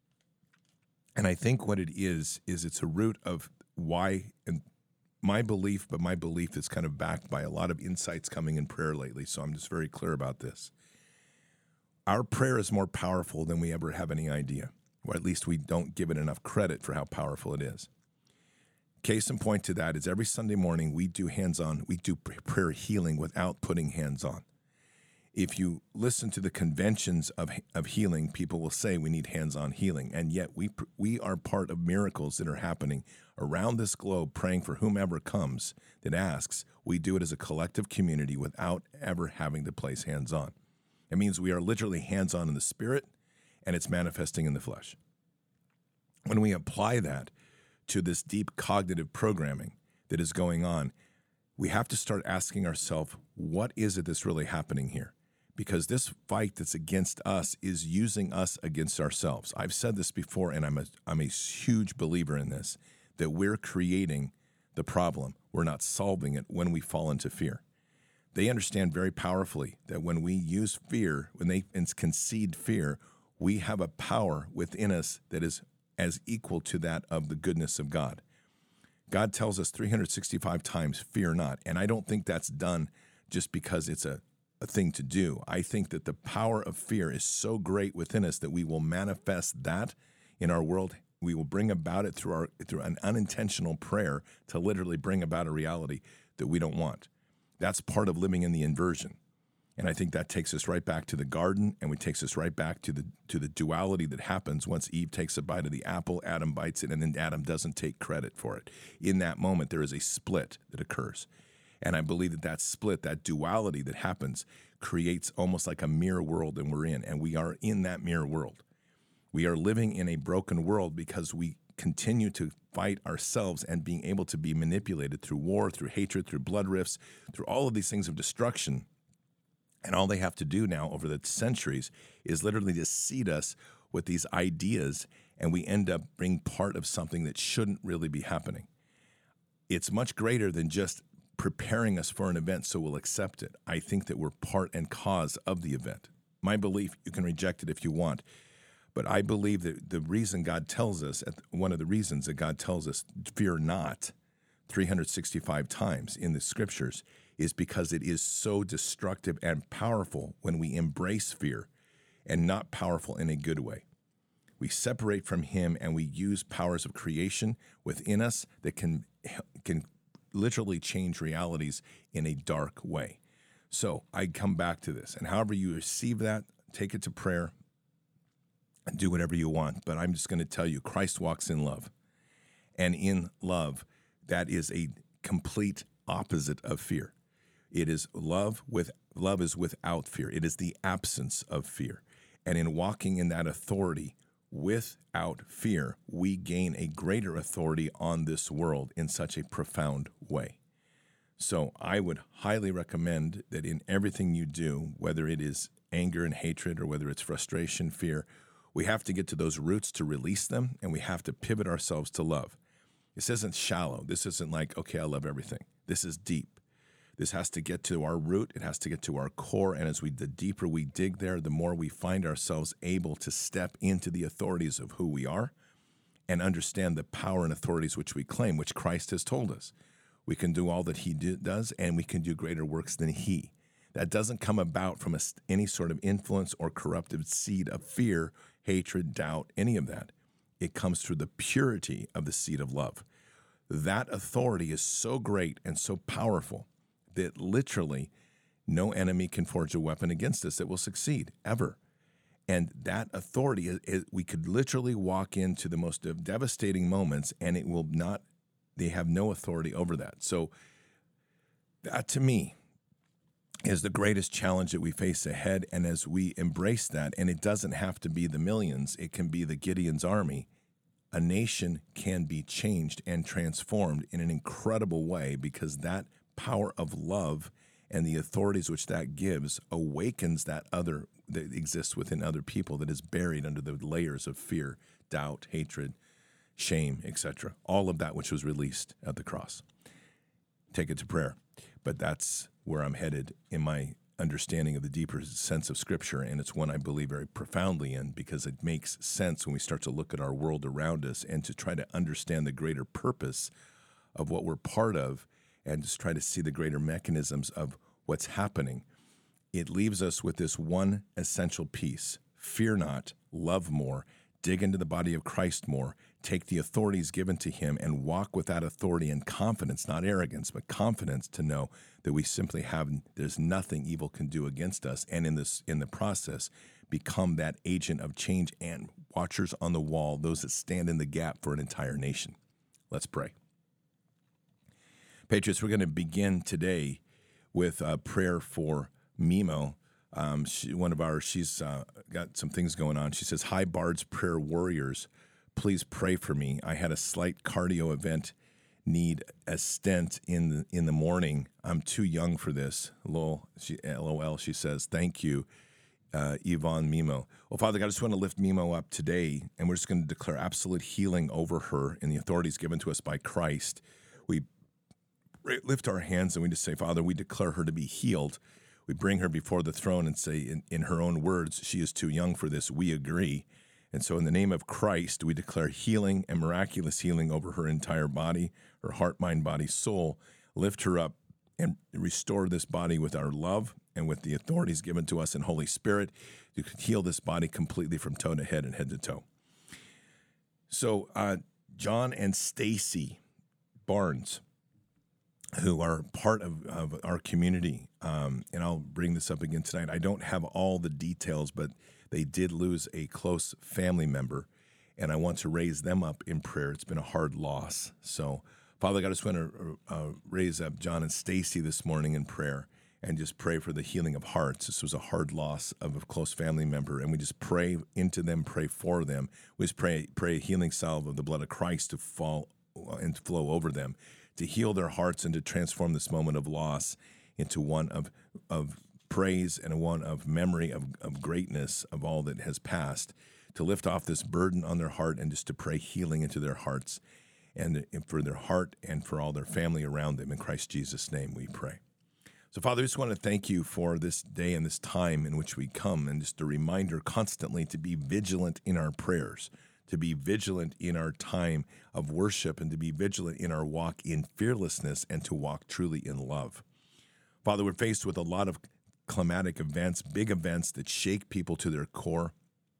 And I think what it is it's a root of why, and my belief is kind of backed by a lot of insights coming in prayer lately, so I'm just very clear about this. Our prayer is more powerful than we ever have any idea, or at least we don't give it enough credit for how powerful it is. Case in point to that is every Sunday morning we do prayer healing without putting hands on. If you listen to the conventions of healing, people will say we need hands-on healing, and yet we are part of miracles that are happening around this globe, praying for whomever comes that asks. We do it as a collective community without ever having to place hands-on. It means we are literally hands-on in the spirit, and it's manifesting in the flesh. When we apply that to this deep cognitive programming that is going on, we have to start asking ourselves, what is it that's really happening here? Because this fight that's against us is using us against ourselves. I've said this before, and I'm a huge believer in this, that we're creating the problem. We're not solving it when we fall into fear. They understand very powerfully that when we use fear, when they concede fear, we have a power within us that is as equal to that of the goodness of God. God tells us 365 times, fear not. And I don't think that's done just because it's a thing to do. I think that the power of fear is so great within us that we will manifest that in our world. We will bring about it through an unintentional prayer to literally bring about a reality that we don't want. That's part of living in the inversion. And I think that takes us right back to the garden, and it takes us right back to the duality that happens once Eve takes a bite of the apple, Adam bites it, and then Adam doesn't take credit for it. In that moment, there is a split that occurs. And I believe that split, that duality that happens, creates almost like a mirror world, and we're in. And we are in that mirror world. We are living in a broken world because we continue to fight ourselves and being able to be manipulated through war, through hatred, through blood rifts, through all of these things of destruction. And all they have to do now over the centuries is literally just seed us with these ideas, and we end up being part of something that shouldn't really be happening. It's much greater than just preparing us for an event so we'll accept it. I think that we're part and cause of the event. My belief, you can reject it if you want, but I believe that the reason God tells us, one of the reasons that God tells us, fear not, 365 times in the scriptures, is because it is so destructive and powerful when we embrace fear, and not powerful in a good way. We separate from Him and we use powers of creation within us that can literally change realities in a dark way. So I come back to this, and however you receive that, take it to prayer and do whatever you want. But I'm just going to tell you, Christ walks in love. And in love, that is a complete opposite of fear. It is love is without fear. It is the absence of fear. And in walking in that authority without fear, we gain a greater authority on this world in such a profound way. So I would highly recommend that in everything you do, whether it is anger and hatred or whether it's frustration, fear, we have to get to those roots to release them, and we have to pivot ourselves to love. This isn't shallow. This isn't like, okay, I love everything. This is deep. This has to get to our root. It has to get to our core. And the deeper we dig there, the more we find ourselves able to step into the authorities of who we are and understand the power and authorities which we claim, which Christ has told us. We can do all that He does, and we can do greater works than He. That doesn't come about from any sort of influence or corruptive seed of fear, hatred, doubt, any of that. It comes through the purity of the seed of love. That authority is so great and so powerful that literally no enemy can forge a weapon against us that will succeed, ever. And that authority, we could literally walk into the most devastating moments, and they have no authority over that. So that, to me, is the greatest challenge that we face ahead. And as we embrace that, and it doesn't have to be the millions, it can be the Gideon's army, a nation can be changed and transformed in an incredible way, because that power of love and the authorities which that gives awakens that other that exists within other people that is buried under the layers of fear, doubt, hatred, shame, etc. All of that which was released at the cross. Take it to prayer. But that's where I'm headed in my understanding of the deeper sense of Scripture, and it's one I believe very profoundly in, because it makes sense when we start to look at our world around us and to try to understand the greater purpose of what we're part of, and just try to see the greater mechanisms of what's happening. It leaves us with this one essential piece: fear not, love more, dig into the body of Christ more, take the authorities given to him and walk with that authority in confidence, not arrogance, but confidence, to know that we simply there's nothing evil can do against us, and in the process become that agent of change and watchers on the wall, those that stand in the gap for an entire nation. Let's pray. Patriots, we're going to begin today with a prayer for Mimo. She's got some things going on. She says, "Hi, Bard's Prayer Warriors. Please pray for me. I had a slight cardio event, need a stent in the morning. I'm too young for this. LOL, she says, thank you, Yvonne Mimo. Well, Father God, I just want to lift Mimo up today, and we're just going to declare absolute healing over her in the authorities given to us by Christ. We lift our hands and we just say, Father, we declare her to be healed. We bring her before the throne and say, in her own words, she is too young for this. We agree. And so in the name of Christ, we declare healing and miraculous healing over her entire body, her heart, mind, body, soul. Lift her up and restore this body with our love and with the authorities given to us in Holy Spirit. You can heal this body completely from toe to head and head to toe. So John and Stacy Barnes, who are part of our community, and I'll bring this up again tonight. I don't have all the details, but they did lose a close family member, and I want to raise them up in prayer. It's been a hard loss. So, Father God, I just want to raise up John and Stacy this morning in prayer and just pray for the healing of hearts. This was a hard loss of a close family member, and we just pray into them, pray for them. We just pray a healing salve of the blood of Christ to fall and to flow over them, to heal their hearts and to transform this moment of loss into one of praise and one of memory of greatness of all that has passed, to lift off this burden on their heart and just to pray healing into their hearts and for their heart and for all their family around them. In Christ Jesus' name we pray. So, Father, I just want to thank you for this day and this time in which we come, and just a reminder constantly to be vigilant in our prayers, to be vigilant in our time of worship, and to be vigilant in our walk in fearlessness and to walk truly in love. Father, we're faced with a lot of climatic events, big events that shake people to their core.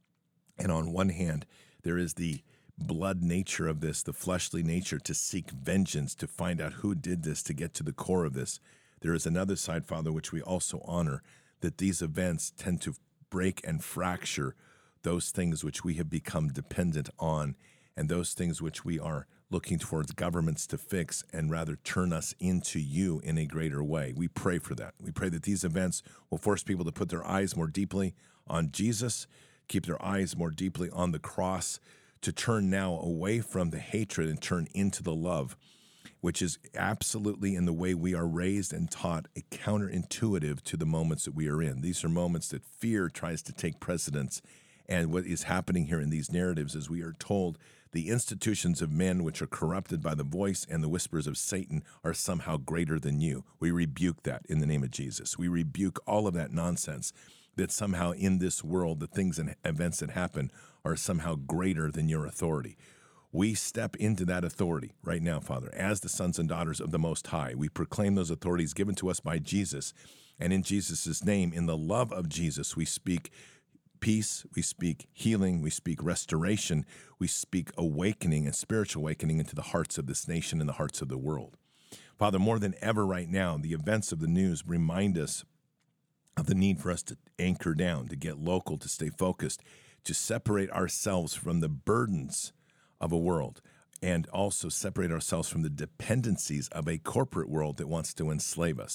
And on one hand, there is the blood nature of this, the fleshly nature to seek vengeance, to find out who did this, to get to the core of this. There is another side, Father, which we also honor, that these events tend to break and fracture those things which we have become dependent on, and those things which we are looking towards governments to fix, and rather turn us into you in a greater way. We pray for that. We pray that these events will force people to put their eyes more deeply on Jesus, keep their eyes more deeply on the cross, to turn now away from the hatred and turn into the love, which is absolutely, in the way we are raised and taught, a counterintuitive to the moments that we are in. These are moments that fear tries to take precedence. And what is happening here in these narratives is we are told the institutions of men which are corrupted by the voice and the whispers of Satan are somehow greater than you. We rebuke that in the name of Jesus. We rebuke all of that nonsense, that somehow in this world the things and events that happen are somehow greater than your authority. We step into that authority right now, Father, as the sons and daughters of the Most High. We proclaim those authorities given to us by Jesus. And in Jesus' name, in the love of Jesus, we speak peace, we speak healing, we speak restoration, we speak awakening and spiritual awakening into the hearts of this nation and the hearts of the world. Father, more than ever right now, the events of the news remind us of the need for us to anchor down, to get local, to stay focused, to separate ourselves from the burdens of a world, and also separate ourselves from the dependencies of a corporate world that wants to enslave us.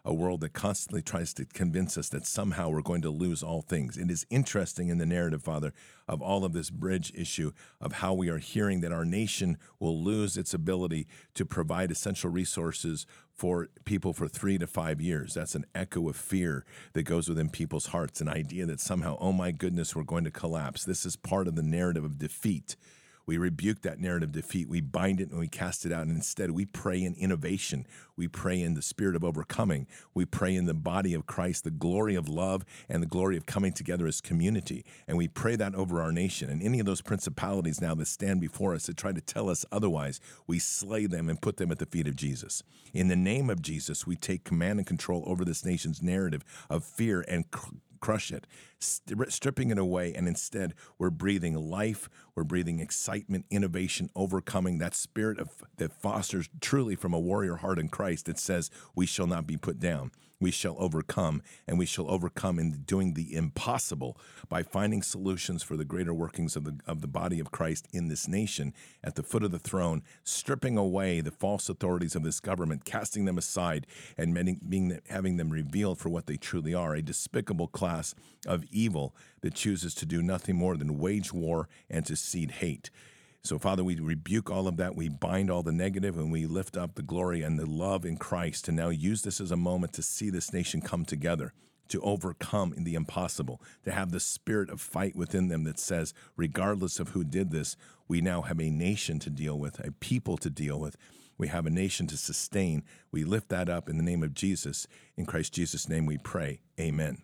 a world that constantly tries to convince us that somehow we're going to lose all things. It is interesting in the narrative, Father, of all of this bridge issue, of how we are hearing that our nation will lose its ability to provide essential resources for people for 3 to 5 years. That's an echo of fear that goes within people's hearts, an idea that somehow, oh my goodness, we're going to collapse. This is part of the narrative of defeat. We rebuke that narrative of defeat. We bind it and we cast it out. And instead, we pray in innovation. We pray in the spirit of overcoming. We pray in the body of Christ, the glory of love and the glory of coming together as community. And we pray that over our nation. And any of those principalities now that stand before us that try to tell us otherwise, we slay them and put them at the feet of Jesus. In the name of Jesus, we take command and control over this nation's narrative of fear and crush it, stripping it away, and instead we're breathing life, we're breathing excitement, innovation, overcoming, that spirit that fosters truly from a warrior heart in Christ that says we shall not be put down. We shall overcome, and we shall overcome in doing the impossible by finding solutions for the greater workings of the body of Christ in this nation at the foot of the throne, stripping away the false authorities of this government, casting them aside, and having them revealed for what they truly are, a despicable class of evil that chooses to do nothing more than wage war and to seed hate. So, Father, we rebuke all of that. We bind all the negative, and we lift up the glory and the love in Christ to now use this as a moment to see this nation come together, to overcome in the impossible, to have the spirit of fight within them that says, regardless of who did this, we now have a nation to deal with, a people to deal with. We have a nation to sustain. We lift that up in the name of Jesus. In Christ Jesus' name we pray. Amen.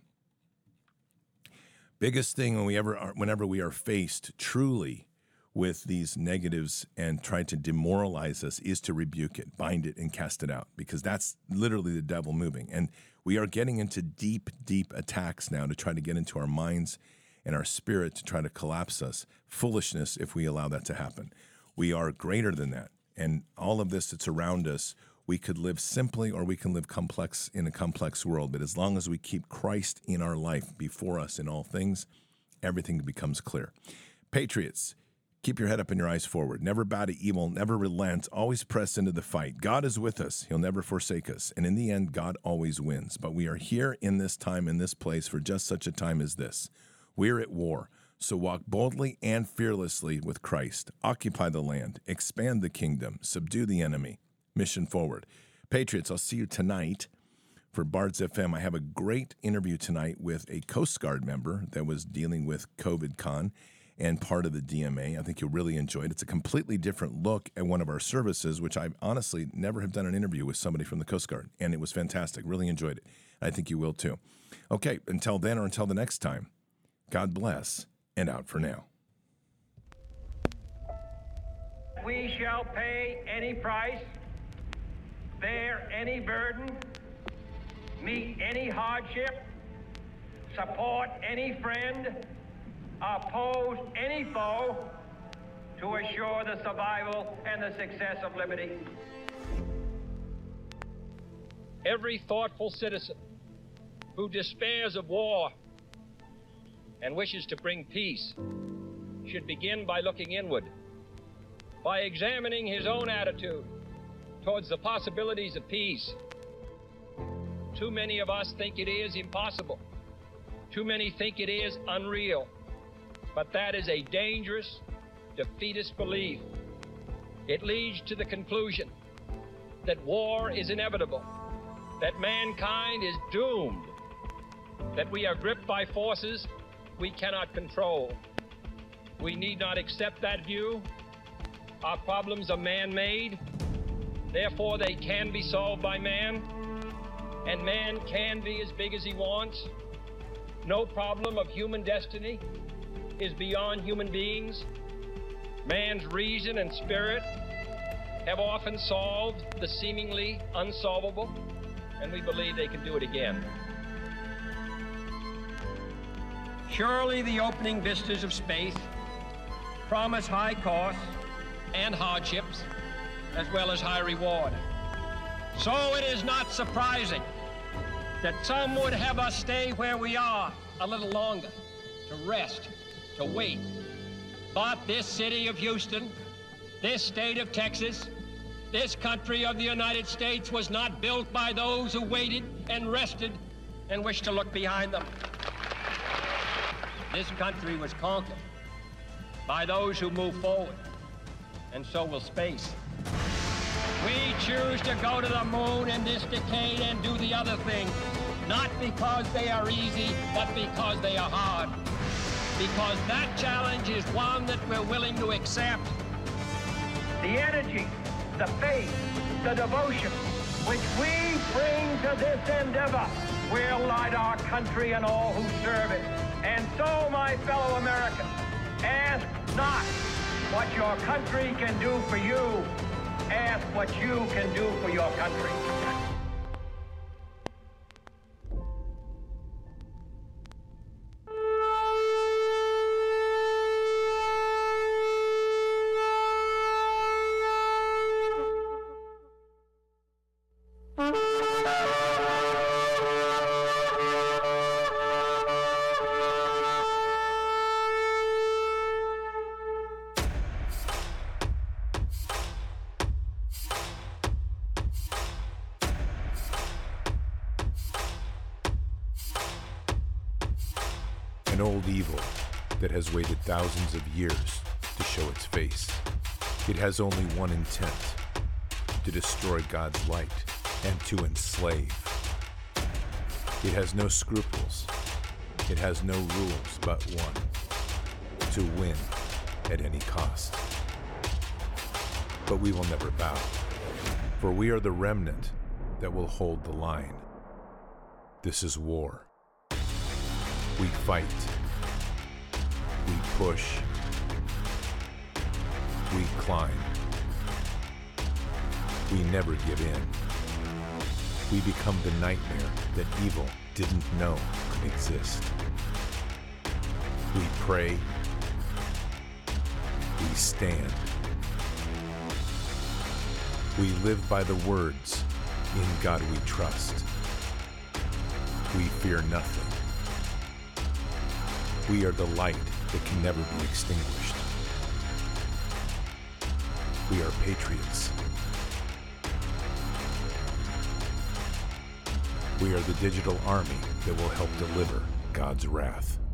Biggest thing whenever we are faced truly with these negatives and try to demoralize us is to rebuke it, bind it, and cast it out, because that's literally the devil moving. And we are getting into deep, deep attacks now to try to get into our minds and our spirit to try to collapse us. Foolishness if we allow that to happen. We are greater than that. And all of this that's around us, we could live simply or we can live complex in a complex world. But as long as we keep Christ in our life before us in all things, everything becomes clear. Patriots, keep your head up and your eyes forward. Never bow to evil, never relent, always press into the fight. God is with us. He'll never forsake us. And in the end, God always wins. But we are here in this time, in this place, for just such a time as this. We're at war. So walk boldly and fearlessly with Christ. Occupy the land. Expand the kingdom. Subdue the enemy. Mission forward. Patriots, I'll see you tonight for Bards FM. I have a great interview tonight with a Coast Guard member that was dealing with COVID-Con and part of the DMA. I think you'll really enjoy it. It's a completely different look at one of our services, which I honestly never have done an interview with somebody from the Coast Guard, and it was fantastic. Really enjoyed it. I think you will too. Okay, until then or until the next time, God bless, and out for now. We shall pay any price, bear any burden, meet any hardship, support any friend, oppose any foe to assure the survival and the success of liberty. Every thoughtful citizen who despairs of war and wishes to bring peace should begin by looking inward, by examining his own attitude towards the possibilities of peace. Too many of us think it is impossible. Too many think it is unreal. But that is a dangerous, defeatist belief. It leads to the conclusion that war is inevitable, that mankind is doomed, that we are gripped by forces we cannot control. We need not accept that view. Our problems are man-made, therefore they can be solved by man, and man can be as big as he wants. No problem of human destiny is beyond human beings. Man's reason and spirit have often solved the seemingly unsolvable, and we believe they can do it again. Surely the opening vistas of space promise high costs and hardships, as well as high reward. So it is not surprising that some would have us stay where we are a little longer, to rest, to wait. But this city of Houston, this state of Texas, This country of the United States was not built by those who waited and rested and wished to look behind them. This country was conquered by those who move forward, and so will space. We choose to go to the moon in this decade and do the other thing, not because they are easy, but because they are hard. Because that challenge is one that we're willing to accept. The energy, the faith, the devotion which we bring to this endeavor will light our country and all who serve it. And so, my fellow Americans, ask not what your country can do for you. Ask what you can do for your country. An old evil that has waited thousands of years to show its face. It has only one intent: to destroy God's light and to enslave. It has no scruples. It has no rules but one: to win at any cost. But we will never bow, for we are the remnant that will hold the line. This is war. We fight. We push. We climb. We never give in. We become the nightmare that evil didn't know could exist. We pray. We stand. We live by the words, "In God we trust." We fear nothing. We are the light that can never be extinguished. We are patriots. We are the digital army that will help deliver God's wrath.